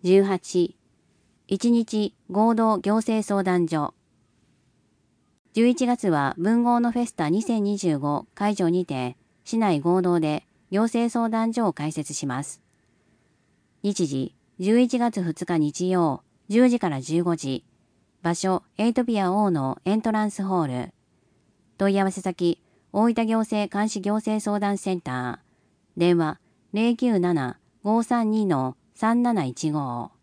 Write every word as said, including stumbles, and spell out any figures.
じゅうはち、いちにち合同行政相談所。じゅういちがつは文豪のフェスタにせんにじゅうご会場にて、市内合同で行政相談所を開設します。日時、じゅういちがつふつか日曜、じゅうじからじゅうごじ。場所、エイトピア O のエントランスホール。問い合わせ先、大分行政監視行政相談センター。電話、ゼロきゅうなな ごーさんに さんなないちご。